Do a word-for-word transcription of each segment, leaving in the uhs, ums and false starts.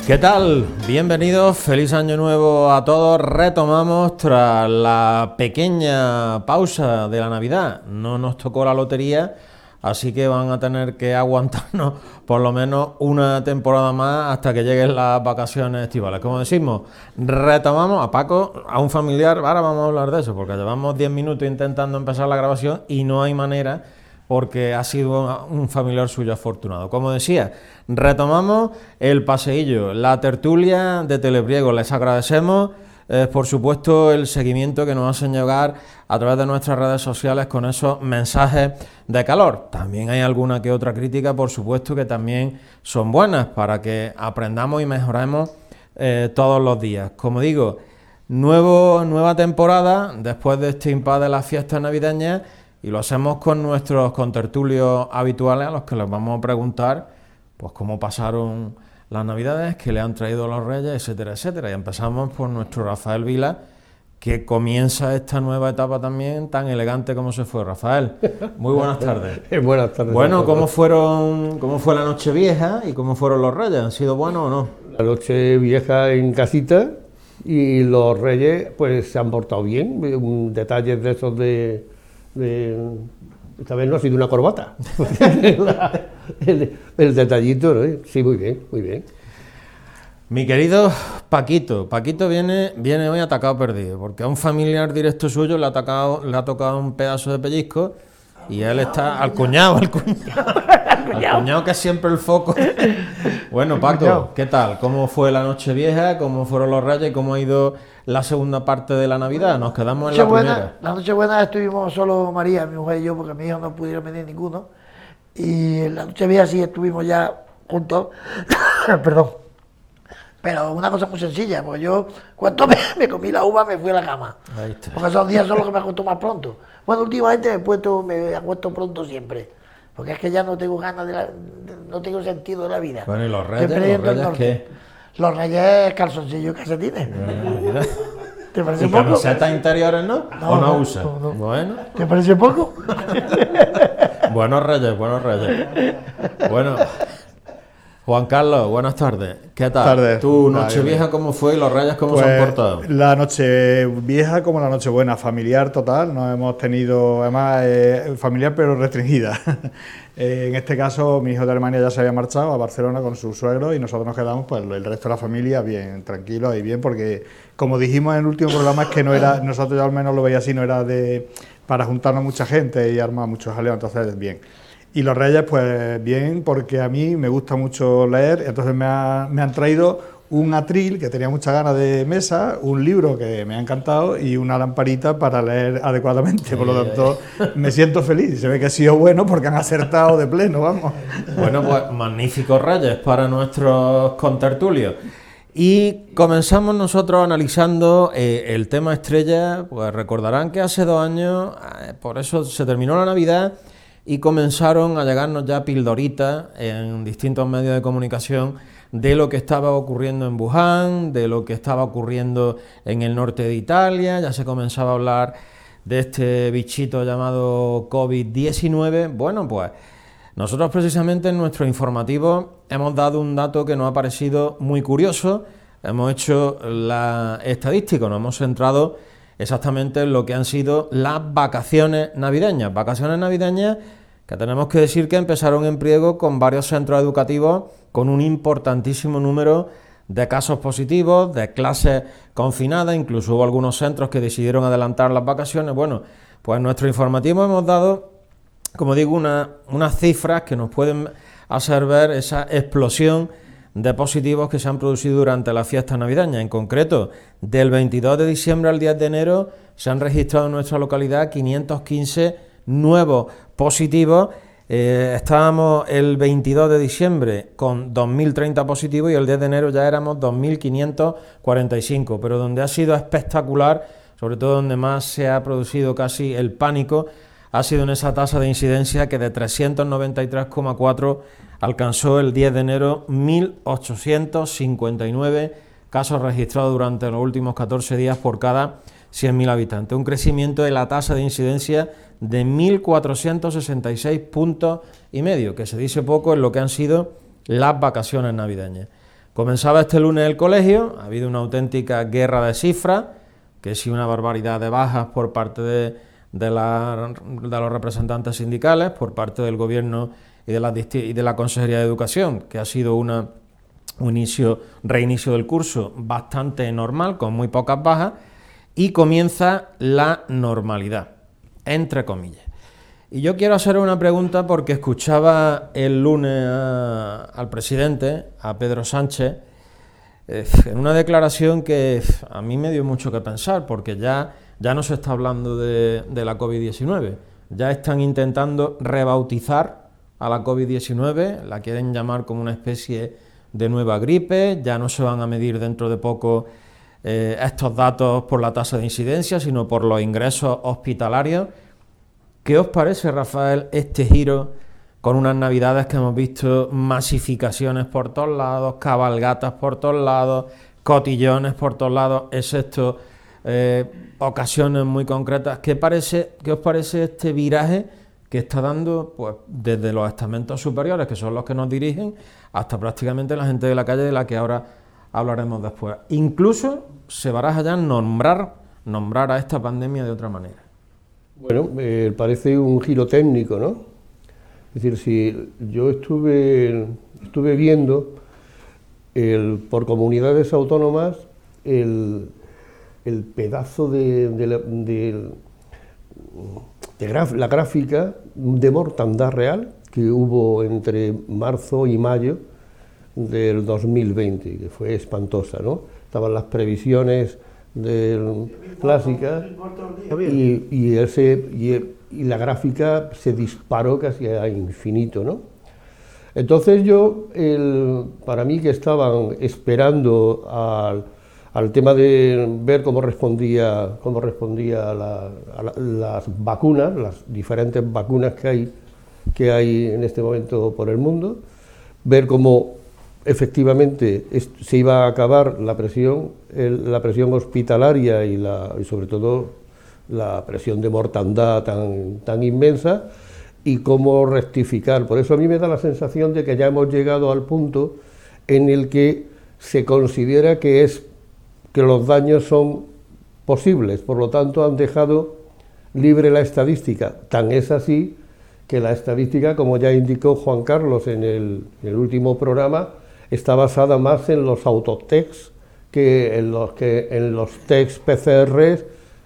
¿Qué tal? Bienvenidos, feliz año nuevo a todos. Retomamos tras la pequeña pausa de la Navidad. No nos tocó la lotería, así que van a tener que aguantarnos por lo menos una temporada más hasta que lleguen las vacaciones estivales. Como decimos, retomamos a Paco, a un familiar. Ahora vamos a hablar de eso, porque llevamos diez minutos intentando empezar la grabación y no hay manera, porque ha sido un familiar suyo afortunado. Como decía, retomamos el paseillo, la tertulia de Telepriego. Les agradecemos, eh, por supuesto, el seguimiento que nos hacen llegar a través de nuestras redes sociales con esos mensajes de calor. También hay alguna que otra crítica, por supuesto, que también son buenas para que aprendamos y mejoremos eh, todos los días. Como digo, nuevo, nueva temporada después de este impasse de las fiestas navideñas. Y lo hacemos con nuestros contertulios habituales, a los que les vamos a preguntar pues cómo pasaron las Navidades, qué le han traído los Reyes, etcétera, etcétera. Y empezamos por nuestro Rafael Vila, que comienza esta nueva etapa también tan elegante como se fue. Rafael, muy buenas tardes. Buenas tardes. Bueno, ¿cómo fueron, cómo fue la Nochevieja y cómo fueron los Reyes? ¿Han sido buenos o no? La Nochevieja en casita y los Reyes pues se han portado bien. Detalles de esos de... De, esta vez no ha sido una corbata. el, el detallito, ¿no? Sí, muy bien, muy bien. Mi querido Paquito, Paquito viene, viene hoy atacado perdido, porque a un familiar directo suyo le ha, atacado, le ha tocado un pedazo de pellizco y él está al cuñado, al cuñado, al cuñado que es siempre el foco. Bueno, Paco, ¿qué tal? ¿Cómo fue la Nochevieja? ¿Cómo fueron los Reyes? ¿Cómo ha ido la segunda parte de la Navidad? Nos quedamos en la primera. La Nochebuena estuvimos solo María, mi mujer y yo, porque mis hijos no pudieron venir ninguno. Y en la Nochevieja sí estuvimos ya juntos. Perdón. Pero una cosa muy sencilla, porque yo, cuando me, me comí la uva, me fui a la cama. Ahí está. Porque esos días son los que me acuesto más pronto. Bueno, últimamente me he puesto, me acuesto pronto siempre. Porque es que ya no tengo ganas de la, de, no tengo sentido de la vida. Bueno, ¿y los Reyes? ¿Los Reyes qué? Los Reyes calzoncillos, calcetines. Mira. ¿Te parece ¿Y poco? camisetas interiores no? No, ¿O no, no usa? No, no. Bueno. ¿Te parece poco? Buenos Reyes, buenos Reyes. Bueno, Juan Carlos, buenas tardes. ¿Qué tal? Tardes. ¿Tu Nochevieja cómo fue y los Reyes cómo pues, se han portado? La Nochevieja como la Nochebuena, familiar total. Nos hemos tenido, además, eh, familiar pero restringida. eh, en este caso, mi hijo de Alemania ya se había marchado a Barcelona con su suegro y nosotros nos quedamos, pues el resto de la familia, bien, tranquilos y bien, porque como dijimos en el último programa, es que no era, nosotros yo al menos lo veía así, no era de para juntarnos mucha gente y armar muchos jaleos, entonces bien. Y los Reyes, pues bien, porque a mí me gusta mucho leer, entonces me, ha, me han traído un atril que tenía muchas ganas de mesa, un libro que me ha encantado y una lamparita para leer adecuadamente, por lo tanto me siento feliz y se ve que ha sido bueno porque han acertado de pleno, vamos. Bueno, pues magníficos Reyes para nuestros contertulios. Y comenzamos nosotros analizando eh, el tema estrella. Pues recordarán que hace dos años, eh, por eso se terminó la Navidad y comenzaron a llegarnos ya pildoritas en distintos medios de comunicación de lo que estaba ocurriendo en Wuhan, de lo que estaba ocurriendo en el norte de Italia. Ya se comenzaba a hablar de este bichito llamado COVID diecinueve. Bueno, pues nosotros precisamente en nuestro informativo hemos dado un dato que nos ha parecido muy curioso. Hemos hecho la estadística, nos hemos centrado exactamente en lo que han sido las vacaciones navideñas. Vacaciones navideñas que tenemos que decir que empezaron en Priego con varios centros educativos con un importantísimo número de casos positivos, de clases confinadas, incluso hubo algunos centros que decidieron adelantar las vacaciones. Bueno, pues en nuestro informativo hemos dado, como digo, una, unas cifras que nos pueden hacer ver esa explosión de positivos que se han producido durante las fiestas navideñas. En concreto, del veintidós de diciembre al diez de enero se han registrado en nuestra localidad quinientos quince nuevos positivos. Eh, estábamos el veintidós de diciembre con dos mil treinta positivos y el diez de enero ya éramos dos mil quinientos cuarenta y cinco, pero donde ha sido espectacular, sobre todo donde más se ha producido casi el pánico, ha sido en esa tasa de incidencia que de trescientos noventa y tres coma cuatro alcanzó el diez de enero mil ochocientos cincuenta y nueve casos registrados durante los últimos catorce días por cada cien mil habitantes. Un crecimiento de la tasa de incidencia de mil cuatrocientos sesenta y seis puntos y medio, que se dice poco en lo que han sido las vacaciones navideñas. Comenzaba este lunes el colegio, ha habido una auténtica guerra de cifras, que sí una barbaridad de bajas por parte de, de, la, de los representantes sindicales, por parte del Gobierno y de la, y de la Consejería de Educación, que ha sido una, un inicio, reinicio del curso bastante normal, con muy pocas bajas, y comienza la normalidad, entre comillas. Y yo quiero hacer una pregunta porque escuchaba el lunes a, al presidente, a Pedro Sánchez, eh, en una declaración que a mí me dio mucho que pensar, porque ya, ya no se está hablando de, de la COVID diecinueve, ya están intentando rebautizar a la COVID diecinueve, la quieren llamar como una especie de nueva gripe, ya no se van a medir dentro de poco eh, estos datos por la tasa de incidencia, sino por los ingresos hospitalarios. ¿Qué os parece, Rafael, este giro con unas navidades que hemos visto masificaciones por todos lados, cabalgatas por todos lados, cotillones por todos lados, excepto eh, ocasiones muy concretas? ¿Qué, parece, ¿Qué os parece este viraje que está dando pues desde los estamentos superiores, que son los que nos dirigen, hasta prácticamente la gente de la calle, de la que ahora hablaremos después? Incluso se baraja ya nombrar, nombrar a esta pandemia de otra manera. Bueno, me parece un giro técnico, ¿no? Es decir, si yo estuve, estuve viendo el, por comunidades autónomas el, el pedazo de, de, la, de, de graf, la gráfica de mortandad real que hubo entre marzo y mayo del dos mil veinte, que fue espantosa, ¿no? Estaban las previsiones del clásica y, y, ese, y, y la gráfica se disparó casi a infinito, ¿no? Entonces yo, el, para mí que estaban esperando al, al tema de ver cómo respondía, cómo respondía la, a la, las vacunas, las diferentes vacunas que hay, que hay en este momento por el mundo, ver cómo efectivamente se iba a acabar la presión, el, la presión hospitalaria y, la, y sobre todo la presión de mortandad tan, tan inmensa, y cómo rectificar. Por eso a mí me da la sensación de que ya hemos llegado al punto en el que se considera que, es, que los daños son posibles, por lo tanto han dejado libre la estadística. Tan es así que la estadística, como ya indicó Juan Carlos en el, en el último programa, está basada más en los autotests que en los, que, en los tests P C R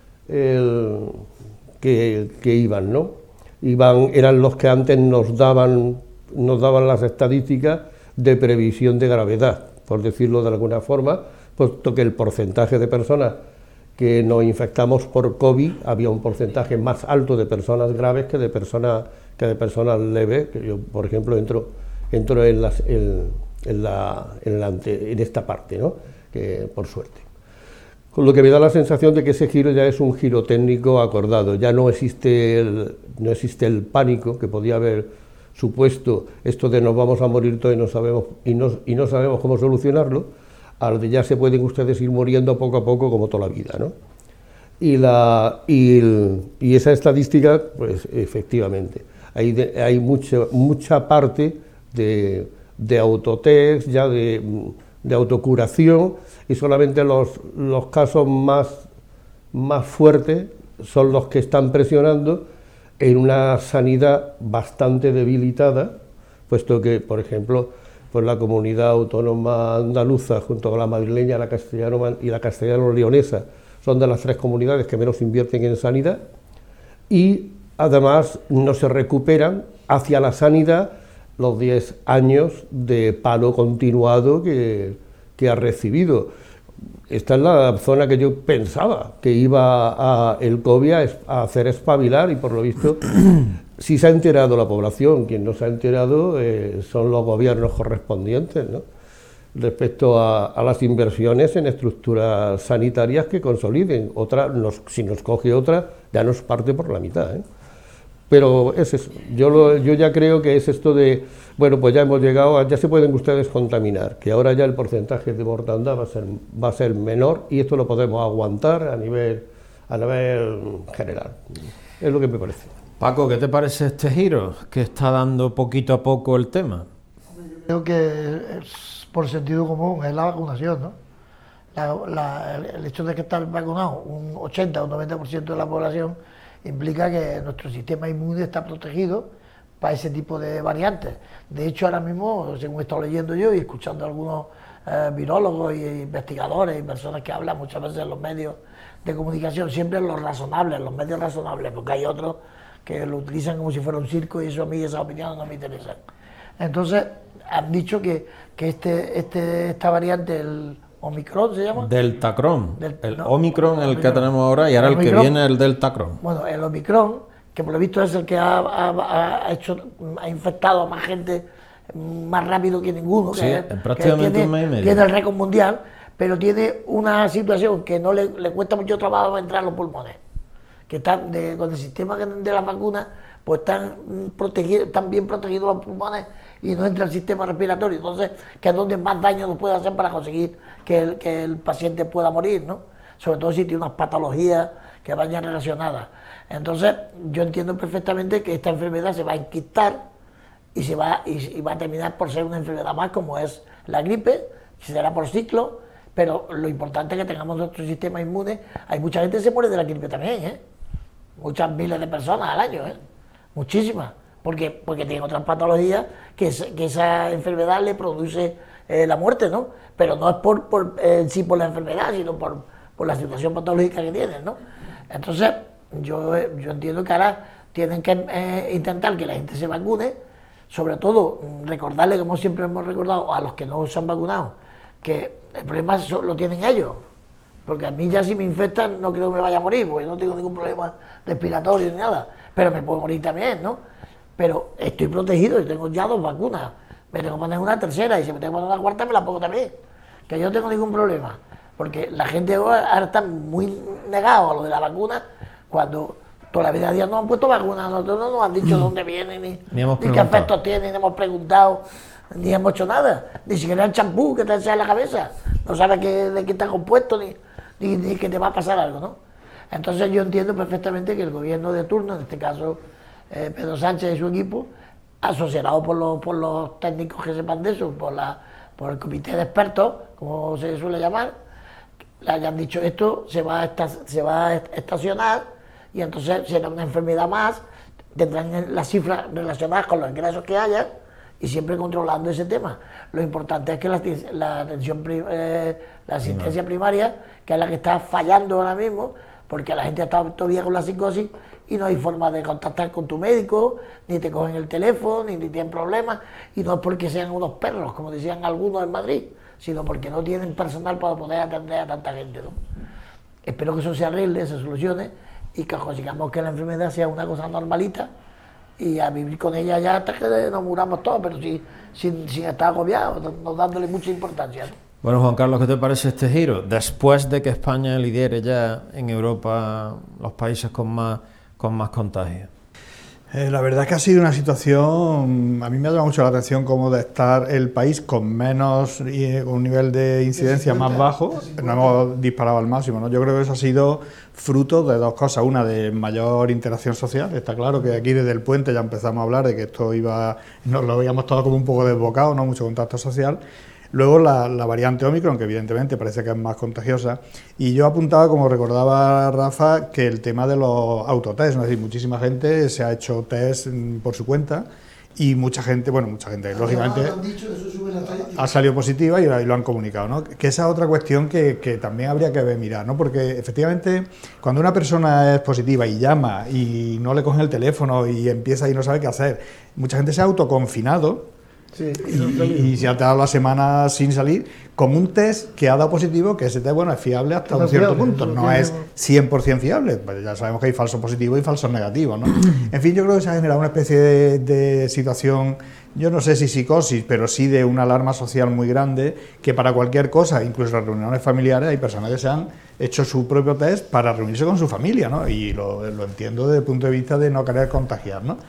el, que, que iban, ¿no? Iban, eran los que antes nos daban, nos daban las estadísticas de previsión de gravedad, por decirlo de alguna forma, puesto que el porcentaje de personas que nos infectamos por COVID, había un porcentaje más alto de personas graves que de personas, que de personas leves, que yo, por ejemplo, entro, entro en las... En, En, la, en, la, en esta parte, ¿no? Que, por suerte. Con lo que me da la sensación de que ese giro ya es un giro técnico acordado, ya no existe el, no existe el pánico que podía haber supuesto esto de nos vamos a morir todos y no sabemos, y no, y no sabemos cómo solucionarlo, al de ya se pueden ustedes ir muriendo poco a poco como toda la vida, ¿no? Y, la, y, el, y esa estadística, pues efectivamente, hay, de, hay mucha, mucha parte de... de autotest, ya de, de autocuración, y solamente los, los casos más, más fuertes son los que están presionando en una sanidad bastante debilitada, puesto que, por ejemplo, pues la comunidad autónoma andaluza, junto con la madrileña la castellano y la castellano-leonesa, son de las tres comunidades que menos invierten en sanidad, y además no se recuperan hacia la sanidad los diez años de paro continuado que, que ha recibido. Esta es la zona que yo pensaba que iba a el COVID a, a hacer espabilar, y por lo visto sí se ha enterado la población. Quien no se ha enterado eh, son los gobiernos correspondientes, ¿no? Respecto a, a las inversiones en estructuras sanitarias que consoliden. Otra, nos, si nos coge otra, ya nos parte por la mitad, ¿eh? Pero es eso. Yo, lo, yo ya creo que es esto de, bueno, pues ya hemos llegado, a, ya se pueden ustedes contaminar, que ahora ya el porcentaje de mortandad va a ser, va a ser menor, y esto lo podemos aguantar a nivel, a nivel general. Es lo que me parece. Paco, ¿qué te parece este giro que está dando poquito a poco el tema? Yo creo que es por sentido común, es la vacunación, ¿no? La, la, el, el hecho de que estar vacunado un ochenta o un noventa por ciento de la población implica que nuestro sistema inmune está protegido para ese tipo de variantes. De hecho, ahora mismo, según he estado leyendo yo y escuchando a algunos eh, virólogos y investigadores y personas que hablan muchas veces en los medios de comunicación, siempre en los razonables, en los medios razonables, porque hay otros que lo utilizan como si fuera un circo y eso a mí, esas opiniones no me interesan. Entonces, han dicho que, que este, este, esta variante, el Omicron se llama. Deltacron. Del, el no, Omicron, el Omicron. que tenemos ahora, y ahora el, el que viene es el Deltacron. Bueno, el Omicron, que por lo visto es el que ha, ha, ha, hecho, ha infectado a más gente más rápido que ninguno, sí, que, en prácticamente que tiene, un mes y medio. Tiene el récord mundial, pero tiene una situación que no le, le cuesta mucho trabajo entrar a los pulmones, que están de, con el sistema de las vacunas, pues están protegidos, están bien protegidos los pulmones y no entra el sistema respiratorio, entonces que es donde más daño nos puede hacer para conseguir que el, que el paciente pueda morir, ¿no? Sobre todo si tiene unas patologías que vayan relacionadas. Entonces yo entiendo perfectamente que esta enfermedad se va a enquistar y se va, y, y va a terminar por ser una enfermedad más como es la gripe, será por ciclo, pero lo importante es que tengamos nuestro sistema inmune. Hay mucha gente que se muere de la gripe también, ¿eh? Muchas miles de personas al año, ¿eh? Muchísimas, porque, porque tienen otras patologías que, que esa enfermedad le produce eh, la muerte, ¿no? Pero no es por, por eh, sí por la enfermedad, sino por, por la situación patológica que tienen, ¿no? Entonces, yo, yo entiendo que ahora tienen que eh, intentar que la gente se vacune, sobre todo recordarle, como siempre hemos recordado a los que no se han vacunado, que el problema lo tienen ellos, porque a mí ya si me infectan no creo que me vaya a morir, porque no tengo ningún problema respiratorio ni nada, pero me puedo morir también, ¿no? Pero estoy protegido y tengo ya dos vacunas, me tengo que poner una tercera y si me tengo que poner una cuarta me la pongo también, que yo no tengo ningún problema, porque la gente ahora está muy negada a lo de la vacuna, cuando toda la vida de día nos han puesto vacunas, nosotros no nos han dicho dónde viene, ni, ni, ni qué efectos tiene, ni hemos preguntado, ni hemos hecho nada, ni siquiera el champú que te echa en la cabeza, no sabes qué, de qué está compuesto, ni, ni, ni que te va a pasar algo, ¿no? Entonces yo entiendo perfectamente que el gobierno de turno, en este caso eh, Pedro Sánchez y su equipo, asociado por los, por los técnicos que sepan de eso, por, la, por el comité de expertos, como se suele llamar, le hayan dicho esto se va a, esta, se va a estacionar y entonces será una enfermedad más, tendrán las cifras relacionadas con los ingresos que haya y siempre controlando ese tema. Lo importante es que la, la atención, eh, la asistencia primaria, que es la que está fallando ahora mismo, porque la gente está todavía con la psicosis y no hay forma de contactar con tu médico, ni te cogen el teléfono, ni, ni tienen problemas, y no es porque sean unos perros, como decían algunos en Madrid, sino porque no tienen personal para poder atender a tanta gente, ¿no? Espero que eso se arregle, se solucione, y que consigamos que la enfermedad sea una cosa normalita, y a vivir con ella ya hasta que nos muramos todos, pero sí, sin, sin estar agobiados, no, no dándole mucha importancia, ¿no? Bueno, Juan Carlos, ¿qué te parece este giro? Después de que España lidere ya en Europa los países con más, con más contagios. Eh, la verdad es que ha sido una situación, a mí me ha llamado mucho la atención como de estar el país con menos, un nivel de incidencia más bajo, no hemos disparado al máximo, ¿no? Yo creo que eso ha sido fruto de dos cosas, una de mayor interacción social, está claro que aquí desde el puente ya empezamos a hablar de que esto iba, nos lo veíamos todo como un poco desbocado, ¿no? Mucho contacto social. Luego la, la variante Omicron, que evidentemente parece que es más contagiosa, y yo apuntaba, como recordaba Rafa, que el tema de los autotest, es decir, muchísima gente se ha hecho test por su cuenta y mucha gente, bueno, mucha gente, lógicamente, ha salido positiva y, y lo han comunicado, ¿no? Que esa es otra cuestión que, que también habría que mirar, ¿no? Porque efectivamente, cuando una persona es positiva y llama y no le cogen el teléfono y empieza y no sabe qué hacer, mucha gente se ha autoconfinado. Sí, y, y se ha dado la semana sin salir, como un test que ha dado positivo, que ese test, bueno, es fiable hasta un cierto punto, no es cien por ciento fiable, pues ya sabemos que hay falsos positivos y falsos negativos, ¿no? En fin, yo creo que se ha generado una especie de, de situación, yo no sé si psicosis, pero sí de una alarma social muy grande, que para cualquier cosa, incluso las reuniones familiares, hay personas que se han hecho su propio test para reunirse con su familia, ¿no? Y lo, lo entiendo desde el punto de vista de no querer contagiar, ¿no?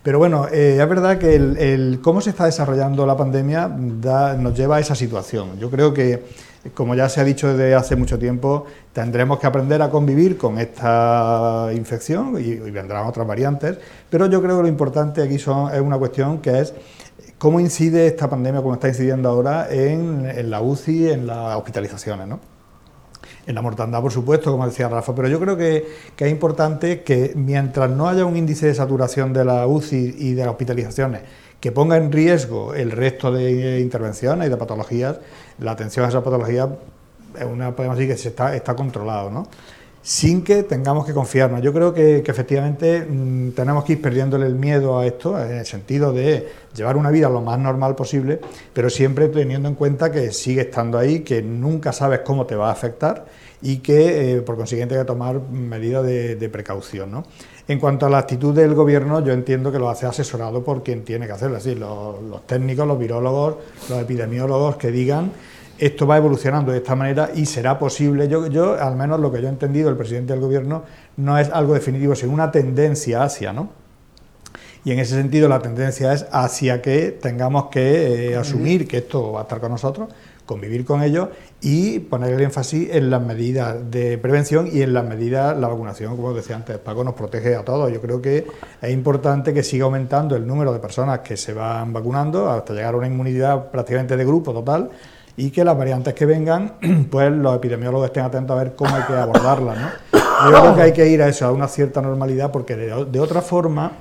Pero bueno, eh, es verdad que el, el cómo se está desarrollando la pandemia da, nos lleva a esa situación. Yo creo que, como ya se ha dicho desde hace mucho tiempo, tendremos que aprender a convivir con esta infección y, y vendrán otras variantes, pero yo creo que lo importante aquí son, es una cuestión que es cómo incide esta pandemia, como está incidiendo ahora, en, en la U C I, en las hospitalizaciones, ¿no? En la mortandad, por supuesto, como decía Rafa, pero yo creo que, que es importante que mientras no haya un índice de saturación de la U C I y de las hospitalizaciones que ponga en riesgo el resto de intervenciones y de patologías, la atención a esas patologías es una, podemos decir que se está, está controlado, ¿no? Sin que tengamos que confiarnos. Yo creo que, que efectivamente mmm, tenemos que ir perdiéndole el miedo a esto, en el sentido de llevar una vida lo más normal posible, pero siempre teniendo en cuenta que sigue estando ahí, que nunca sabes cómo te va a afectar y que, eh, por consiguiente, hay que tomar medidas de, de precaución, ¿no? En cuanto a la actitud del Gobierno, yo entiendo que lo hace asesorado por quien tiene que hacerlo, es decir, los, los técnicos, los virólogos, los epidemiólogos que digan esto va evolucionando de esta manera y será posible. Yo, yo, al menos lo que yo he entendido, el presidente del Gobierno, no es algo definitivo, sino una tendencia hacia, ¿no? Y en ese sentido la tendencia es hacia que tengamos que eh, asumir que esto va a estar con nosotros, convivir con ellos y poner el énfasis en las medidas de prevención y en las medidas, la vacunación, como decía antes, Paco, nos protege a todos. Yo creo que es importante que siga aumentando el número de personas que se van vacunando hasta llegar a una inmunidad prácticamente de grupo total, y que las variantes que vengan, pues los epidemiólogos estén atentos a ver cómo hay que abordarlas, ¿no? Yo creo que hay que ir a eso, a una cierta normalidad, porque de, de otra forma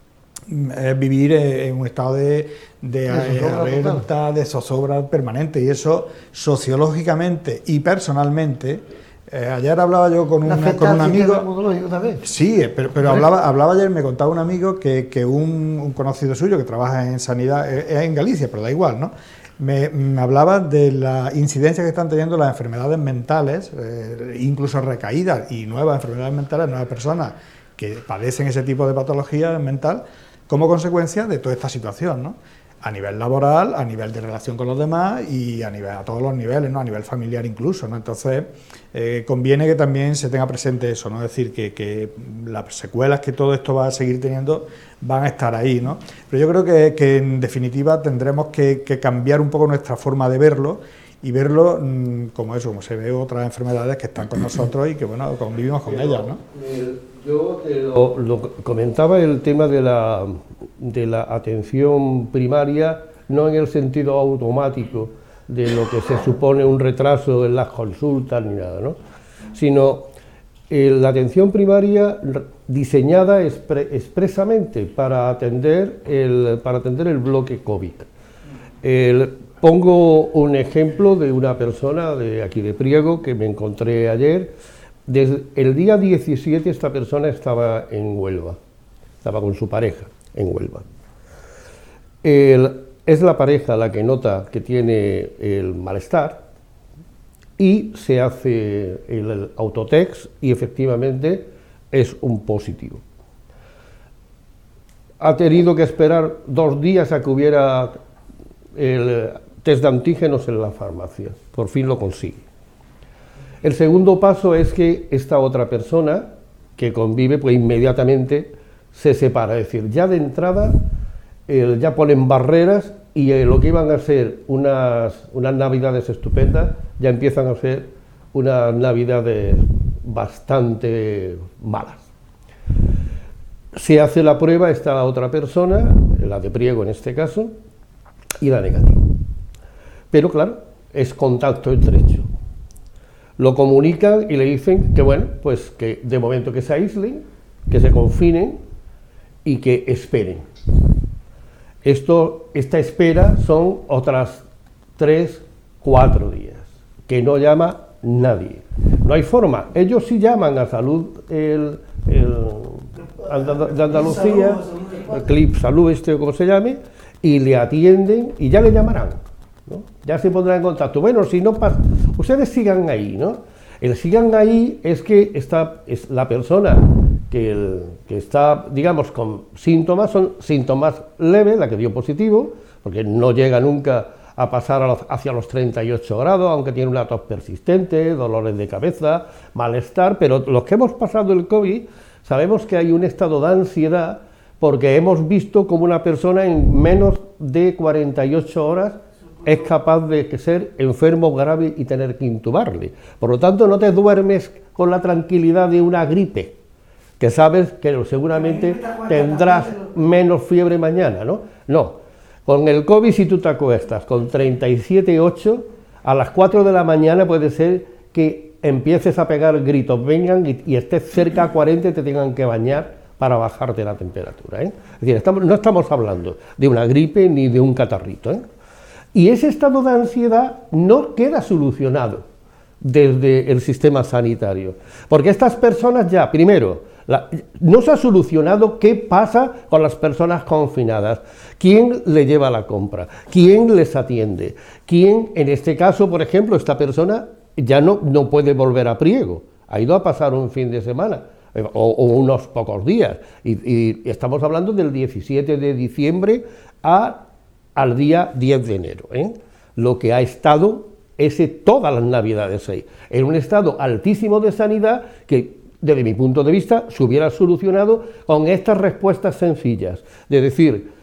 es vivir en un estado de, de alerta, de zozobra permanente, y eso sociológicamente y personalmente. Eh, ayer hablaba yo con, una, con un amigo. Sí, pero, pero hablaba, hablaba ayer, me contaba un amigo que, que un, un conocido suyo que trabaja en sanidad, es en Galicia, pero da igual, ¿no? Me, me hablaba de la incidencia que están teniendo las enfermedades mentales, eh, incluso recaídas y nuevas enfermedades mentales, nuevas personas que padecen ese tipo de patología mental, como consecuencia de toda esta situación, ¿no? A nivel laboral, a nivel de relación con los demás y a nivel a todos los niveles, ¿no? A nivel familiar incluso, ¿no? Entonces, eh, conviene que también se tenga presente eso, ¿no? Es decir, que, que las secuelas que todo esto va a seguir teniendo van a estar ahí, ¿no? Pero yo creo que, que en definitiva tendremos que, que cambiar un poco nuestra forma de verlo y verlo mmm, como eso, como se ve otras enfermedades que están con nosotros y que, bueno, convivimos con ellas, ¿no? Yo te lo, lo comentaba el tema de la, de la atención primaria, no en el sentido automático de lo que se supone un retraso en las consultas ni nada, ¿no? Sino eh, la atención primaria diseñada expre, expresamente para atender el, para atender el bloque COVID. El, pongo un ejemplo de una persona de aquí de Priego que me encontré ayer. Desde el día diecisiete esta persona estaba en Huelva, estaba con su pareja en Huelva. El, es la pareja la que nota que tiene el malestar y se hace el autotest y efectivamente es un positivo. Ha tenido que esperar dos días a que hubiera el test de antígenos en la farmacia, por fin lo consigue. El segundo paso es que esta otra persona que convive, pues inmediatamente se separa, es decir, ya de entrada eh, ya ponen barreras y eh, lo que iban a ser unas, unas navidades estupendas ya empiezan a ser unas navidades bastante malas. Se hace la prueba esta otra persona, la de Priego en este caso, y da negativo. Pero claro, es contacto estrecho. Lo comunican y le dicen que, bueno, pues que de momento que se aíslen, que se confinen y que esperen. Esto, esta espera son otras tres, cuatro días, que no llama nadie. No hay forma. Ellos sí llaman a Salud el, el, de Andalucía, el Clip Salud, este o como se llame, y le atienden y ya le llamarán, ¿no? Ya se pondrán en contacto. Bueno, si no pasa, ustedes sigan ahí, ¿no? El sigan ahí es que está, es la persona que, el, que está, digamos, con síntomas, son síntomas leves, la que dio positivo, porque no llega nunca a pasar a los, hacia los treinta y ocho grados, aunque tiene una tos persistente, dolores de cabeza, malestar, pero los que hemos pasado el COVID sabemos que hay un estado de ansiedad porque hemos visto como una persona en menos de cuarenta y ocho horas es capaz de ser enfermo grave y tener que intubarle. Por lo tanto, no te duermes con la tranquilidad de una gripe, que sabes que seguramente tendrás menos fiebre mañana, ¿no? No, con el COVID si tú te acuestas con treinta y siete coma ocho, a las cuatro de la mañana puede ser que empieces a pegar gritos, vengan y, y estés cerca a cuarenta y te tengan que bañar para bajarte la temperatura, ¿eh? Es decir, estamos, no estamos hablando de una gripe ni de un catarrito, ¿eh? Y ese estado de ansiedad no queda solucionado desde el sistema sanitario, porque estas personas ya, primero, la, no se ha solucionado qué pasa con las personas confinadas, quién le lleva la compra, quién les atiende, quién, en este caso, por ejemplo, esta persona ya no, no puede volver a Priego, ha ido a pasar un fin de semana, O, o unos pocos días, y, y estamos hablando del diecisiete de diciembre a, al día diez de enero, ¿eh? Lo que ha estado ese todas las navidades ahí, en un estado altísimo de sanidad que, desde mi punto de vista, se hubiera solucionado con estas respuestas sencillas, de decir,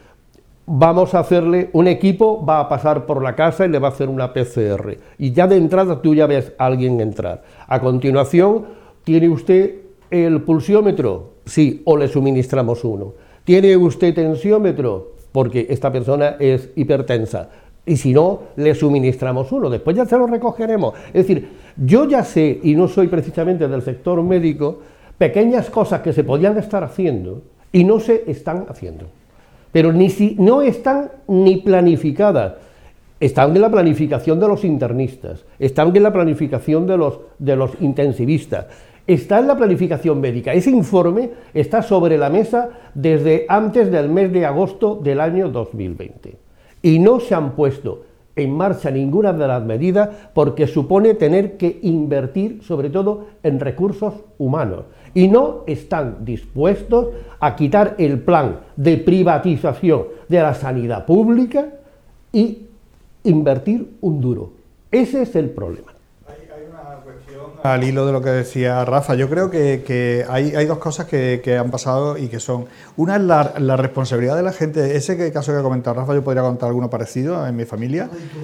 vamos a hacerle, un equipo va a pasar por la casa y le va a hacer una P C R, y ya de entrada tú ya ves a alguien entrar. A continuación, tiene usted el pulsiómetro, sí, o le suministramos uno. ¿Tiene usted tensiómetro? Porque esta persona es hipertensa. Y si no, le suministramos uno. Después ya se lo recogeremos. Es decir, yo ya sé, y no soy precisamente del sector médico, pequeñas cosas que se podían estar haciendo y no se están haciendo. Pero ni si, no están ni planificadas. Están en la planificación de los internistas, están en la planificación de los, de los intensivistas, está en la planificación médica. Ese informe está sobre la mesa desde antes del mes de agosto del año dos mil veinte. Y no se han puesto en marcha ninguna de las medidas porque supone tener que invertir sobre todo en recursos humanos. Y no están dispuestos a quitar el plan de privatización de la sanidad pública y invertir un duro. Ese es el problema. Al hilo de lo que decía Rafa, yo creo que, que hay, hay dos cosas que, que han pasado y que son, una es la, la responsabilidad de la gente. Ese que, caso que ha comentado Rafa, yo podría contar alguno parecido en mi familia.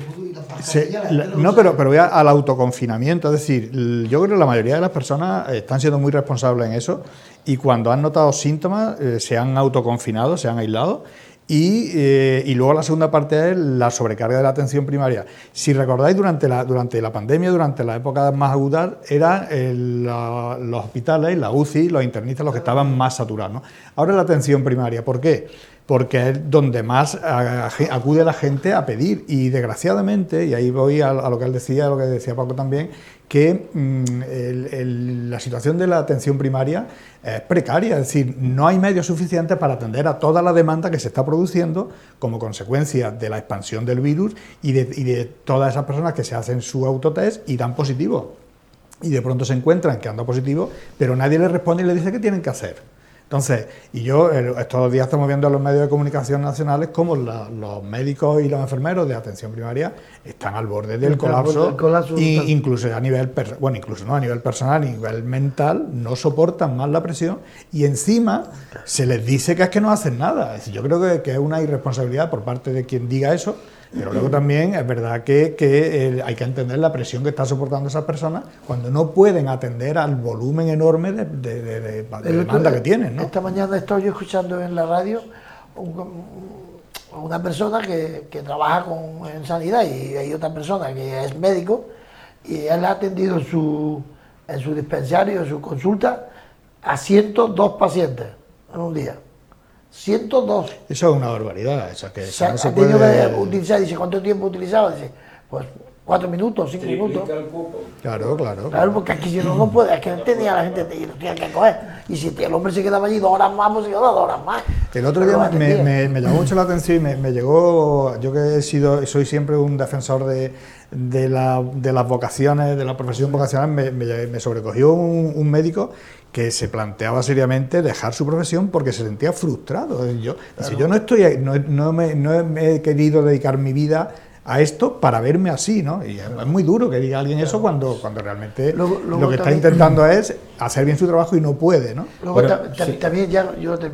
Se, la, no, pero, pero voy a, al autoconfinamiento, es decir, yo creo que la mayoría de las personas están siendo muy responsables en eso y cuando han notado síntomas eh, se han autoconfinado, se han aislado. Y, eh, y luego la segunda parte es la sobrecarga de la atención primaria. Si recordáis, durante la, durante la pandemia, durante la época más aguda, eran el, la, los hospitales, la U C I, los internistas los que estaban más saturados, ¿no? Ahora la atención primaria, ¿por qué? Porque es donde más acude la gente a pedir y desgraciadamente, y ahí voy a, a lo que él decía, a lo que decía Paco también, que mmm, el, el, la situación de la atención primaria es precaria, es decir, no hay medios suficientes para atender a toda la demanda que se está produciendo como consecuencia de la expansión del virus y de, y de todas esas personas que se hacen su autotest y dan positivo. Y de pronto se encuentran que anda positivo, pero nadie les responde y les dice qué tienen que hacer. Entonces, y yo estos días estamos viendo en los medios de comunicación nacionales cómo la, los médicos y los enfermeros de atención primaria están al borde del colapso, del colapso y incluso a nivel, bueno, incluso no a nivel personal, a nivel mental, no soportan más la presión y encima se les dice que es que no hacen nada. Yo creo que, que es una irresponsabilidad por parte de quien diga eso. Pero luego también es verdad que, que eh, hay que entender la presión que están soportando esas personas cuando no pueden atender al volumen enorme de, de, de, de, de demanda que tienen, ¿no? Esta mañana estoy yo escuchando en la radio un, una persona que, que trabaja con, en sanidad y hay otra persona que es médico y él ha atendido su, en su dispensario, en su consulta, a ciento dos pacientes en un día. ciento dos. Eso es una barbaridad. Eso que, eso no se puede... que utilizar, dice, ¿cuánto tiempo utilizaba? Dice, pues cuatro minutos, cinco minutos. Claro, claro. Claro, porque aquí si no, no puede, es que no tenía la gente y lo tenía que coger. Y si el hombre se quedaba allí dos horas más, pues se quedaba dos horas más. El otro día me, me, me llamó mucho la atención y me, me llegó, yo que he sido, soy siempre un defensor de, de, la, de las vocaciones, de la profesión vocacional, me, me, me sobrecogió un, un médico que se planteaba seriamente dejar su profesión porque se sentía frustrado. Yo, claro. Dice, yo no estoy, no, no, me, no me he querido dedicar mi vida a esto para verme así, ¿no? Y es, es muy duro que diga alguien eso cuando, cuando realmente luego, luego lo que también, está intentando es hacer bien su trabajo y no puede, ¿no? Luego Pero, ta, ta, sí. También, ya yo lo termino,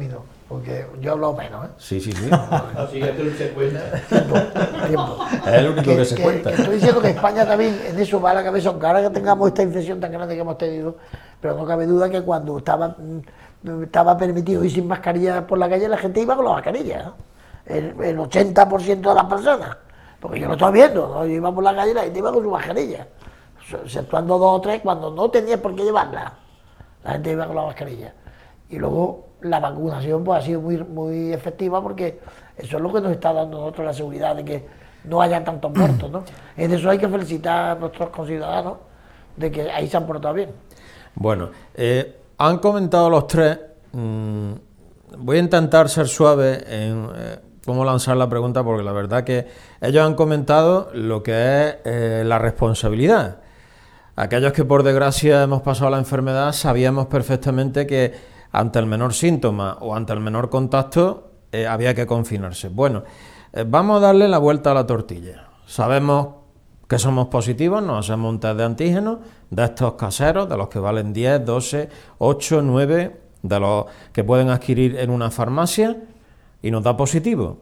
porque yo hablo menos, ¿eh? Sí, sí, sí. Así que tú se cuenta. Tiempo, tiempo. Es el único que, se que, cuenta. que estoy diciendo que España también en eso va a la cabeza, aunque ahora que tengamos esta infección tan grande que hemos tenido, pero no cabe duda que cuando estaba, estaba permitido ir sin mascarilla por la calle, la gente iba con la mascarilla, ¿no? El, el ochenta por ciento de las personas, porque yo lo estoy viendo, ¿no? Yo iba por la calle y la gente iba con su mascarilla, exceptuando dos o tres cuando no tenías por qué llevarla, la gente iba con la mascarilla. Y luego la vacunación pues ha sido muy, muy efectiva, porque eso es lo que nos está dando a nosotros la seguridad de que no haya tantos muertos, ¿no? En eso hay que felicitar a nuestros conciudadanos de que ahí se han portado bien. Bueno, eh, han comentado los tres, mmm, voy a intentar ser suave en eh, cómo lanzar la pregunta, porque la verdad que ellos han comentado lo que es eh, la responsabilidad. Aquellos que por desgracia hemos pasado la enfermedad sabíamos perfectamente que ante el menor síntoma o ante el menor contacto eh, había que confinarse. Bueno, eh, vamos a darle la vuelta a la tortilla. Sabemos que somos positivos, nos hacemos un test de antígenos, de estos caseros, de los que valen diez, doce, ocho, nueve, de los que pueden adquirir en una farmacia, y nos da positivo.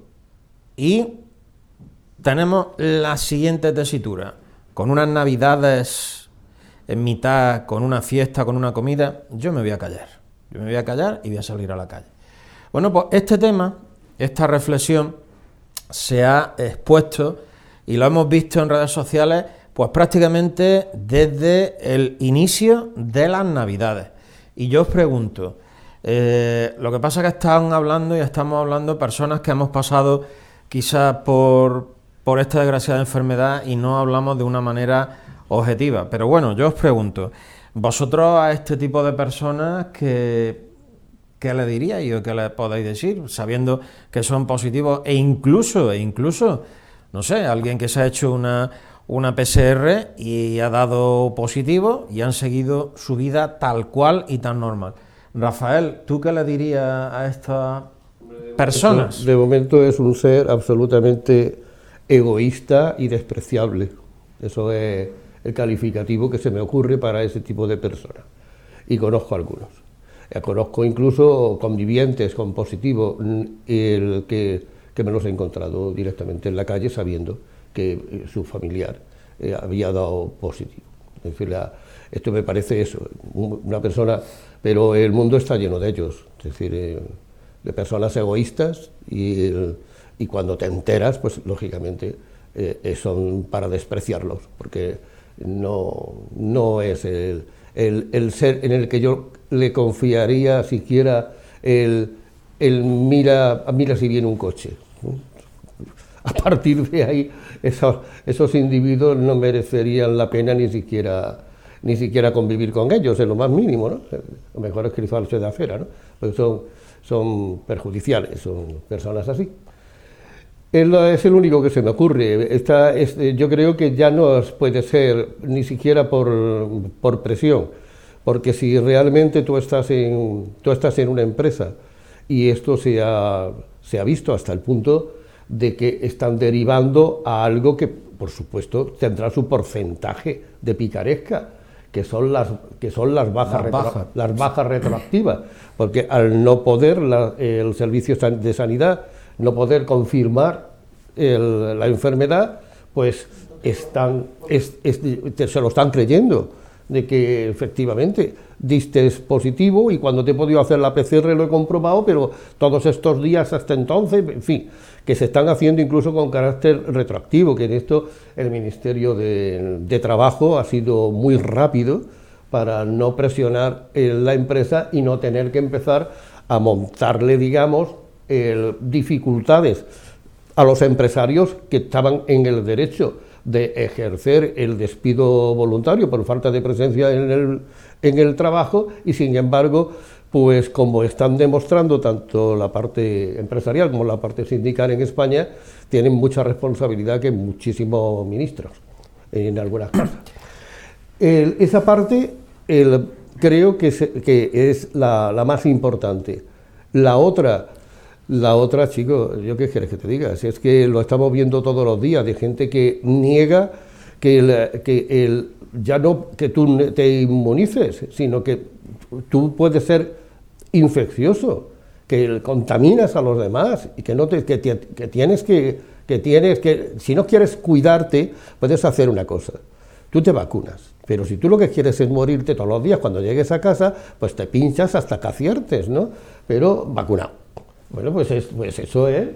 Y tenemos la siguiente tesitura, con unas navidades en mitad, con una fiesta, con una comida, yo me voy a callar. Yo me voy a callar y voy a salir a la calle. Bueno, pues este tema, esta reflexión, se ha expuesto y lo hemos visto en redes sociales, pues prácticamente desde el inicio de las Navidades. Y yo os pregunto, eh, lo que pasa es que están hablando y estamos hablando personas que hemos pasado quizás por, por esta desgraciada enfermedad y no hablamos de una manera objetiva. Pero bueno, yo os pregunto, vosotros a este tipo de personas, ¿qué, qué le diríais o qué le podéis decir, sabiendo que son positivos e incluso, e incluso, no sé, alguien que se ha hecho una, una P C R y ha dado positivo y han seguido su vida tal cual y tan normal? Rafael, ¿tú qué le dirías a estas personas? De momento es un ser absolutamente egoísta y despreciable. Eso es el calificativo que se me ocurre para ese tipo de personas. Y conozco algunos. Ya conozco incluso convivientes con positivo, el que, que me los he encontrado directamente en la calle sabiendo que su familiar eh, había dado positivo. En fin, la, esto me parece eso, una persona, pero el mundo está lleno de ellos, es decir, eh, de personas egoístas y, el, y cuando te enteras, pues lógicamente eh, son para despreciarlos, porque no, no es el, el, el ser en el que yo le confiaría siquiera el, el mira, mira si viene un coche. A partir de ahí, esos, esos individuos no merecerían la pena ni siquiera, ni siquiera convivir con ellos, en lo más mínimo, ¿no? Lo mejor es cruzarse de acera, ¿no? Porque son, son perjudiciales, son personas así. Es el único que se me ocurre. Esta, es, yo creo que ya no puede ser ni siquiera por, por presión, porque si realmente tú estás en, tú estás en una empresa y esto se ha, se ha visto hasta el punto de que están derivando a algo que, por supuesto, tendrá su porcentaje de picaresca, que son las, que son las, bajas, las, retro, bajas. las bajas retroactivas, porque al no poder la, el servicio de sanidad no poder confirmar el, la enfermedad, pues están, es, es, se lo están creyendo, de que efectivamente diste positivo y cuando te he podido hacer la P C R lo he comprobado, pero todos estos días hasta entonces, en fin, que se están haciendo incluso con carácter retroactivo, que en esto el Ministerio de, de Trabajo ha sido muy rápido para no presionar en la empresa y no tener que empezar a montarle, digamos, el, dificultades a los empresarios que estaban en el derecho de ejercer el despido voluntario por falta de presencia en el, en el trabajo y, sin embargo, pues como están demostrando tanto la parte empresarial como la parte sindical en España, tienen mucha responsabilidad que muchísimos ministros en algunas cosas. El, esa parte el, creo que, se, que es la, la más importante. La otra... La otra, chicos, ¿yo qué quieres que te diga? Si es que lo estamos viendo todos los días, de gente que niega que, el, que el, ya no que tú te inmunices, sino que tú puedes ser infeccioso, que contaminas a los demás y que, no te, que, te, que tienes que, que tienes que, si no quieres cuidarte, puedes hacer una cosa, tú te vacunas, pero si tú lo que quieres es morirte todos los días cuando llegues a casa, pues te pinchas hasta que aciertes, ¿no? Pero vacunado. Bueno, pues, es, pues eso es.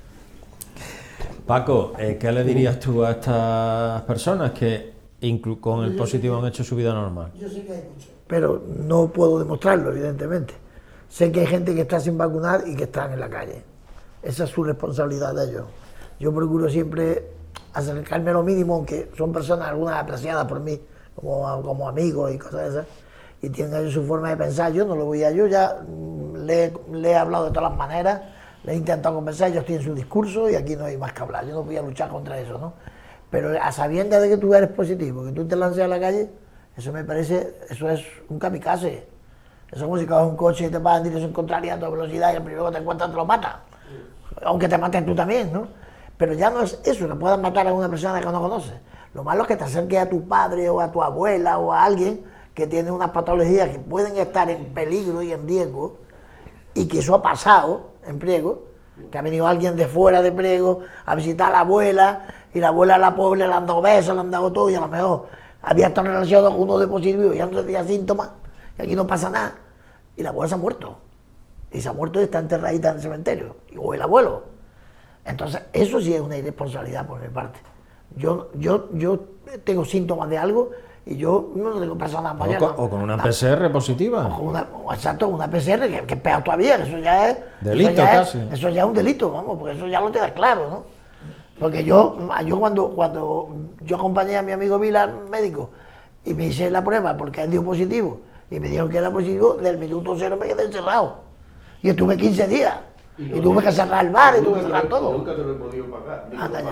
Paco, eh, ¿qué le dirías tú a estas personas que inclu con el positivo han hecho su vida normal? Yo sé que hay muchos, pero no puedo demostrarlo, evidentemente. Sé que hay gente que está sin vacunar y que están en la calle. Esa es su responsabilidad de ellos. Yo procuro siempre acercarme lo mínimo, aunque son personas algunas apreciadas por mí, como, como amigos y cosas de esas, y tienen ellos su forma de pensar. Yo no lo voy a... Yo ya le, le he hablado de todas las maneras, le he intentado convencer, ellos tienen su discurso y aquí no hay más que hablar. Yo no voy a luchar contra eso, ¿no? Pero a sabiendas de que tú eres positivo, que tú te lances a la calle, eso me parece, eso es un kamikaze. Eso es como si coges un coche y te vas en dirección contraria a toda velocidad y el primero que te encuentras te lo mata. Aunque te mates tú también, ¿no? Pero ya no es eso, que puedas matar a una persona que no conoces. Lo malo es que te acerques a tu padre o a tu abuela o a alguien que tiene unas patologías que pueden estar en peligro y en riesgo, y que eso ha pasado en Priego, que ha venido alguien de fuera de Priego a visitar a la abuela, y la abuela a la pobre le han dado besos, le han dado todo, y a lo mejor había estado relacionado con uno de positivo y ya no tenía síntomas, y aquí no pasa nada, y la abuela se ha muerto, y se ha muerto y está enterradita en el cementerio, o el abuelo. Entonces, eso sí es una irresponsabilidad por mi parte. Yo, yo, yo tengo síntomas de algo y yo no tengo personas mayores. O, o con una P C R positiva. O con una, o exacto, una P C R, que, que es peor todavía, que eso ya es... Delito eso ya casi. Es, eso ya es un delito, vamos, porque eso ya lo tienes claro, ¿no? Porque yo, yo cuando, cuando yo acompañé a mi amigo Vila al médico y me hice la prueba porque él dio positivo y me dijeron que era positivo, del minuto cero me quedé encerrado. Y estuve quince días. Y, y tuve que cerrar el bar y tuve que cerrar todo. Nunca te lo he podido pagar. Anda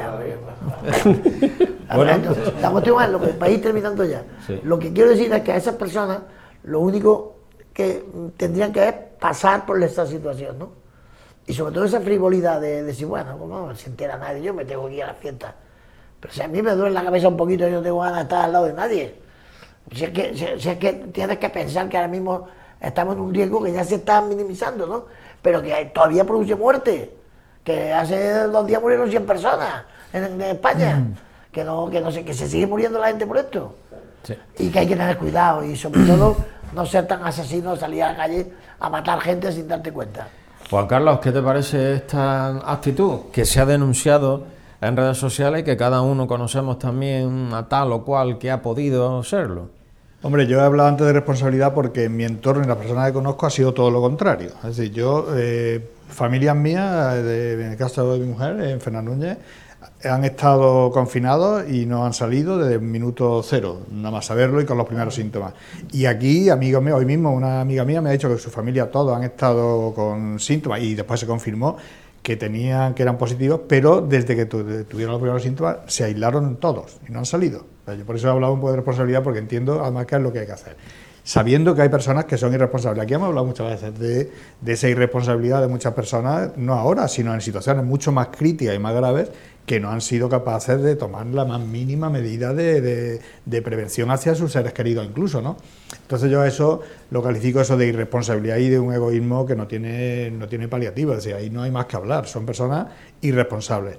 ya. Bueno, entonces, la cuestión es, lo que, para ir terminando ya, sí. Lo que quiero decir es que a esas personas lo único que tendrían que es pasar por esta situación, ¿no? Y sobre todo esa frivolidad de, de decir, bueno, como no se entera nadie, yo me tengo que ir a la fiesta. Pero si a mí me duele la cabeza un poquito, yo no tengo ganas de estar al lado de nadie. Si es que, si, si es que tienes que pensar que ahora mismo estamos en un riesgo que ya se está minimizando, ¿no? Pero que todavía produce muerte, que hace dos días murieron cien personas en, en España, mm. que no, que no sé, que se sigue muriendo la gente por esto, sí. Y que hay que tener cuidado y sobre todo no ser tan asesinos, salir a la calle a matar gente sin darte cuenta. Juan Carlos, ¿qué te parece esta actitud que se ha denunciado en redes sociales y que cada uno conocemos también a tal o cual que ha podido serlo? Hombre, yo he hablado antes de responsabilidad porque en mi entorno y las personas que conozco ha sido todo lo contrario. Es decir, yo, eh, familias mías, de, en el caso de mi mujer, en Fernández Núñez, han estado confinados y no han salido desde el minuto cero, nada más saberlo y con los primeros síntomas. Y aquí, amigos míos, hoy mismo una amiga mía me ha dicho que su familia todos han estado con síntomas y después se confirmó que tenían, que eran positivos, pero desde que tuvieron los primeros síntomas se aislaron todos y no han salido. Yo por eso he hablado un poco de responsabilidad, porque entiendo además que es lo que hay que hacer, sabiendo que hay personas que son irresponsables. Aquí hemos hablado muchas veces de, de esa irresponsabilidad de muchas personas, no ahora, sino en situaciones mucho más críticas y más graves, que no han sido capaces de tomar la más mínima medida de, de, de prevención hacia sus seres queridos incluso, ¿no? Entonces yo eso lo califico eso de irresponsabilidad y de un egoísmo que no tiene, no tiene paliativa, es decir, ahí no hay más que hablar, son personas irresponsables.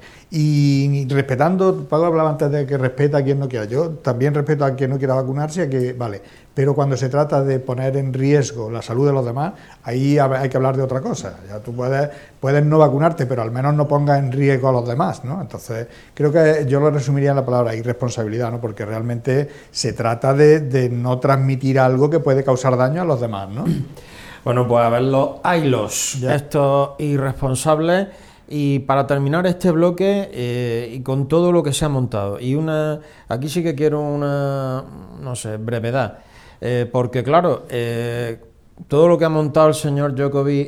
Y respetando, Pablo hablaba antes de que respeta a quien no quiera, yo también respeto a quien no quiera vacunarse, a que, vale, pero cuando se trata de poner en riesgo la salud de los demás, ahí hay que hablar de otra cosa. Ya tú puedes, puedes no vacunarte, pero al menos no pongas en riesgo a los demás, ¿no? Entonces, creo que yo lo resumiría en la palabra irresponsabilidad, ¿no? Porque realmente se trata de, de no transmitir algo que puede causar daño a los demás, ¿no? Bueno, pues a ver los haylos, estos irresponsables. Y para terminar este bloque, eh, y con todo lo que se ha montado, y una aquí sí que quiero una, no sé, brevedad, eh, porque claro, eh, todo lo que ha montado el señor Djokovic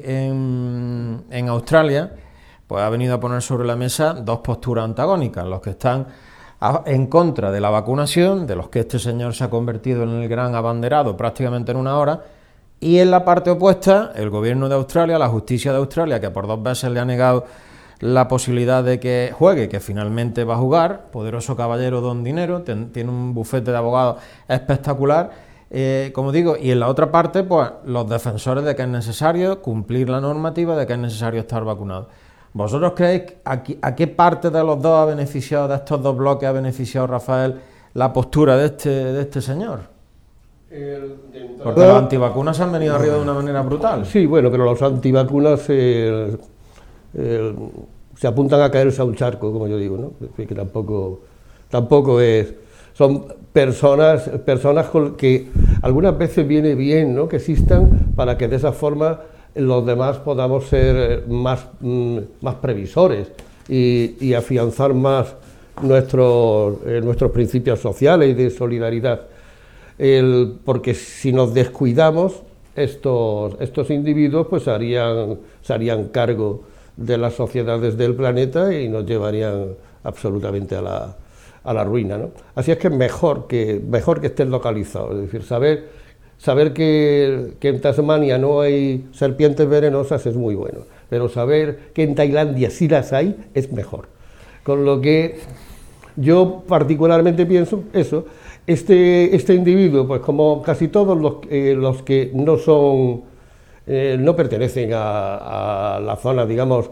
en, en Australia, pues ha venido a poner sobre la mesa dos posturas antagónicas, los que están a, en contra de la vacunación, de los que este señor se ha convertido en el gran abanderado prácticamente en una hora, y en la parte opuesta, el gobierno de Australia, la justicia de Australia, que por dos veces le ha negado la posibilidad de que juegue, que finalmente va a jugar, poderoso caballero don dinero, ten, tiene un bufete de abogados espectacular, Eh, como digo, y en la otra parte, pues los defensores de que es necesario cumplir la normativa, de que es necesario estar vacunado. ¿Vosotros creéis a, a qué parte de los dos ha beneficiado, de estos dos bloques, ha beneficiado, Rafael, la postura de este, de este señor? El, Porque los antivacunas se han venido arriba de una manera brutal. Sí, bueno, pero los antivacunas eh, eh, se apuntan a caerse a un charco, como yo digo, ¿no? Es decir, que tampoco, tampoco es... Son personas, personas con que algunas veces viene bien, ¿no?, que existan para que de esa forma los demás podamos ser más, más previsores y, y afianzar más nuestros, eh, nuestros principios sociales y de solidaridad. El, porque si nos descuidamos, estos, estos individuos pues harían, se harían cargo de las sociedades del planeta y nos llevarían absolutamente a la, a la ruina, ¿no? Así es que es mejor que, mejor que estén localizados, es decir, saber, saber que, que en Tasmania no hay serpientes venenosas es muy bueno, pero saber que en Tailandia sí las hay es mejor. Con lo que yo particularmente pienso eso. Este, este individuo, pues como casi todos los, eh, los que no son, eh, no pertenecen a, a la zona, digamos,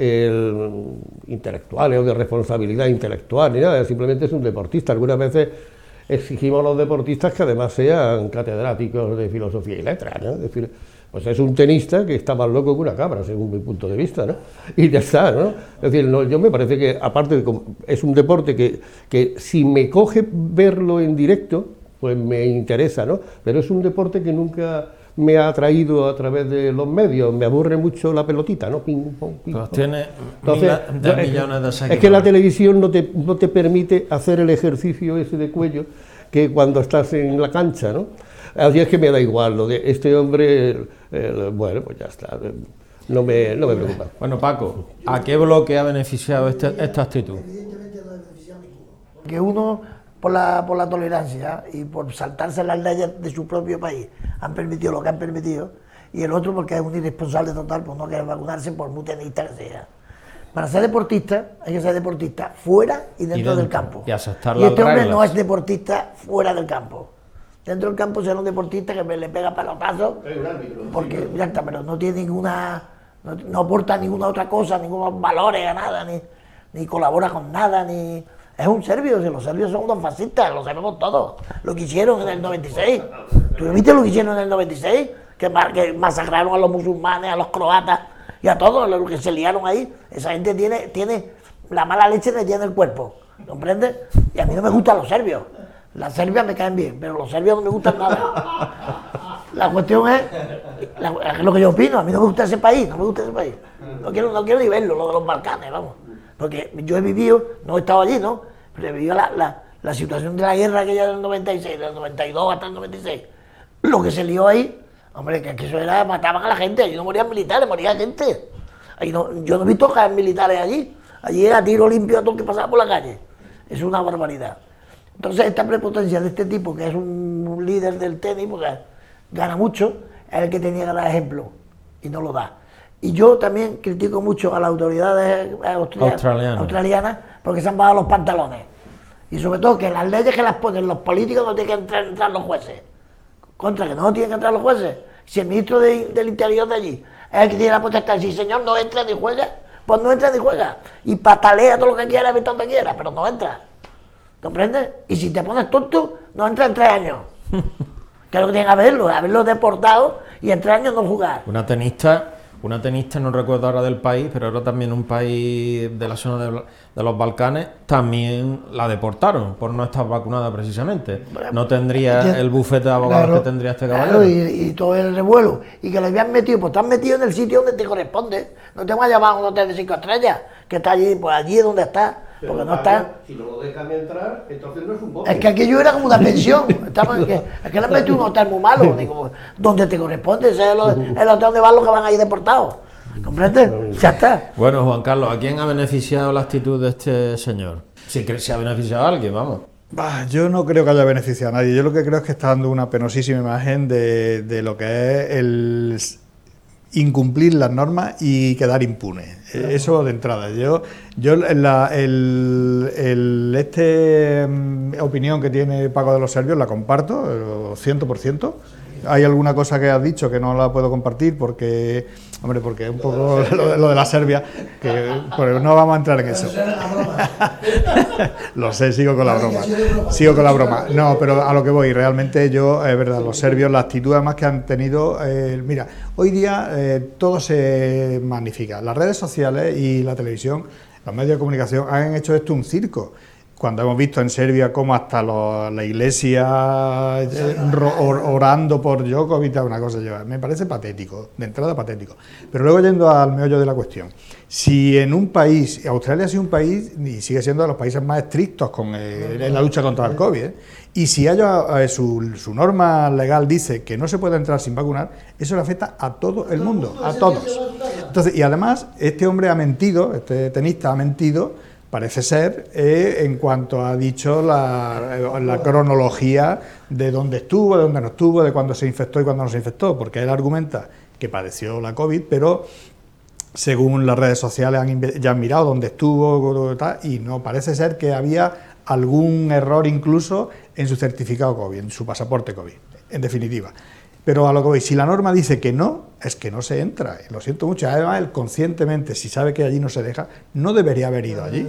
el, intelectuales o de responsabilidad intelectual, ni nada, simplemente es un deportista. Algunas veces exigimos a los deportistas que además sean catedráticos de filosofía y letras, ¿no? Es decir, pues es un tenista que está más loco que una cabra, según mi punto de vista, ¿no? Y ya está, ¿no? Es decir, no, yo me parece que, aparte, de, es un deporte que, que si me coge verlo en directo, pues me interesa, ¿no? Pero es un deporte que nunca me ha atraído a través de los medios, me aburre mucho la pelotita, ¿no? Ping, pong, ping, pues pong. tiene Entonces, miles de millones de seguidores. Es que la televisión no te, no te permite hacer el ejercicio ese de cuello que cuando estás en la cancha, ¿no? Así es que me da igual, lo de este hombre, el, el, bueno, pues ya está, no me, no me preocupa. Bueno, Paco, ¿a qué bloque ha beneficiado este, esta actitud? Evidentemente no ha beneficiado a ninguno. Que uno, por la, por la tolerancia y por saltarse las leyes de su propio país, han permitido lo que han permitido, y el otro porque es un irresponsable total por no querer vacunarse, por muy tenista que sea. Para ser deportista hay que ser deportista fuera y dentro, y dentro del campo. Y aceptar y las este hombre reglas. no es deportista fuera del campo. Dentro del campo será un deportista que le pega palotazos, porque ya está, pero no tiene ninguna, no, no aporta ninguna otra cosa, ningunos valores a nada, ni, ni colabora con nada, ni es un serbio, si los serbios son unos fascistas, lo sabemos todos, lo que hicieron en el noventa y seis. ¿Tú viste lo que hicieron en el noventa y seis? Que, que masacraron a los musulmanes, a los croatas y a todos los que se liaron ahí. Esa gente tiene, tiene la mala leche le tiene el cuerpo, ¿comprendes? Y a mí no me gustan los serbios. Las serbias me caen bien, pero los serbios no me gustan nada. La cuestión es, la, es lo que yo opino, a mí no me gusta ese país, no me gusta ese país. No quiero, no quiero ni verlo, lo de los Balcanes, vamos. Porque yo he vivido, no he estado allí, ¿no? Pero he vivido la, la, la situación de la guerra aquella del noventa y seis, del noventa y dos hasta el noventa y seis. Lo que se lió ahí, hombre, que, que eso era, mataban a la gente, allí no morían militares, moría gente. Ahí no, yo no he visto caer militares allí, allí era tiro limpio a todo el que pasaba por la calle. Es una barbaridad. Entonces esta prepotencia de este tipo, que es un líder del tenis, porque gana mucho, es el que tenía que dar ejemplo, y no lo da. Y yo también critico mucho a las autoridades australianas, australianas porque se han bajado los pantalones. Y sobre todo que las leyes que las ponen los políticos no tienen que entrar, entrar los jueces. Contra que no tienen que entrar los jueces. Si el ministro de, del Interior de allí es el que tiene la potestad, si señor no entra ni juega, pues no entra ni juega. Y patalea todo lo que quiera, vete donde quiera, pero no entra. ¿Comprendes? Y si te pones tonto, no entra en tres años. Que es lo que tienen que haberlo, haberlo deportado y en tres años no jugar. Una tenista, una tenista, no recuerdo ahora del país, pero era también un país de la zona de, de los Balcanes, también la deportaron por no estar vacunada precisamente. No tendría el bufete de abogados claro, que tendría este caballero. Claro, y, y todo el revuelo. Y que le habían metido, pues te han metido en el sitio donde te corresponde. No te van a llamar a un hotel de cinco estrellas, que está allí, pues allí es donde está. Pero porque no está. Si no lo dejan entrar, entonces no es un bosque. Es que aquello era como una pensión. Estaba, es que, es que le han metido un hotel muy malo, digo, donde te corresponde, ese es el, el hotel donde van los que van ahí deportados. ¿Comprendes? Ya está. Bueno, Juan Carlos, ¿a quién ha beneficiado la actitud de este señor? Si se ha beneficiado a alguien, vamos. Bah, yo no creo que haya beneficiado a nadie. Yo lo que creo es que está dando una penosísima imagen de, de lo que es el incumplir las normas y quedar impune. Claro. Eso de entrada. Yo, yo la, el, el, este um, opinión que tiene Paco de los serbios la comparto, cien por ciento. Hay alguna cosa que has dicho que no la puedo compartir porque, hombre, porque es un poco lo de, lo de la Serbia, que pues no vamos a entrar en eso. Lo sé, sigo con la broma. Sigo con la broma. No, pero a lo que voy, realmente yo, es verdad, los serbios, la actitud además que han tenido, eh, mira, hoy día eh, todo se magnifica. Las redes sociales y la televisión, los medios de comunicación han hecho esto un circo. Cuando hemos visto en Serbia cómo hasta los, la iglesia eh, orando por Djokovic, una cosa lleva, me parece patético, de entrada patético. Pero luego yendo al meollo de la cuestión, si en un país, Australia ha sido un país y sigue siendo de los países más estrictos con el, en la lucha contra el COVID, ¿eh? Y si haya, eh, su, su norma legal dice que no se puede entrar sin vacunar, eso le afecta a todo el mundo, a todos. Entonces, y además, este hombre ha mentido, este tenista ha mentido, parece ser, eh, en cuanto ha dicho la, la cronología de dónde estuvo, de dónde no estuvo, de cuándo se infectó y cuándo no se infectó, porque él argumenta que padeció la COVID, pero según las redes sociales han, ya han mirado dónde estuvo y no parece ser que había algún error incluso en su certificado COVID, en su pasaporte COVID, en definitiva. Pero a lo que voy, si la norma dice que no, es que no se entra. Lo siento mucho. Además, él conscientemente, si sabe que allí no se deja, no debería haber ido allí.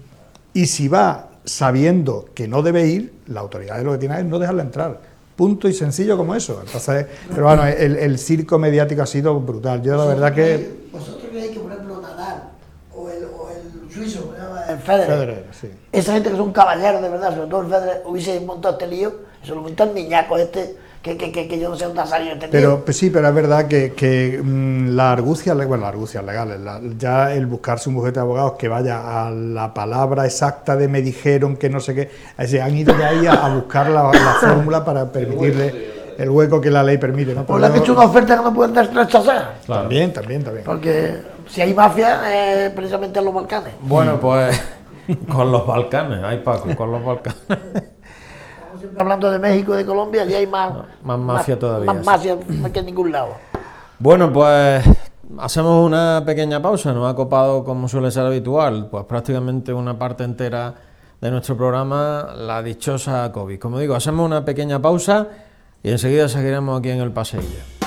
Y si va sabiendo que no debe ir, la autoridad lo que tiene es no dejarla entrar. Punto y sencillo como eso. Entonces, pero bueno, el, el circo mediático ha sido brutal. Yo la verdad que... ¿Vosotros creéis que, por ejemplo, Nadal o el, o el suizo, el Federer, Federer sí. esa gente que son caballeros de verdad, sobre todo el Federer, hubiese montado este lío, eso lo monta el niñaco este... Que, que, que, que yo no sé dónde ha salido este pero tío. Pues sí, pero es verdad que, que mmm, la argucia, bueno, las argucias legales, la, ya el buscarse un bufete de abogados que vaya a la palabra exacta de me dijeron que no sé qué, es decir, han ido de ahí a, a buscar la, la fórmula para permitirle el hueco que la ley permite, ¿no? Pues le han hecho una oferta que no pueden rechazar. Claro. También, también, también. Porque si hay mafia, eh, precisamente en los Balcanes. Bueno, pues con los Balcanes, ay Paco, con los Balcanes. Siempre hablando de México y de Colombia, allí hay más, no, más mafia más, todavía. Más mafia que en ningún lado. Bueno, pues hacemos una pequeña pausa, nos ha copado como suele ser habitual, pues prácticamente una parte entera de nuestro programa, la dichosa COVID. Como digo, hacemos una pequeña pausa y enseguida seguiremos aquí en el paseillo.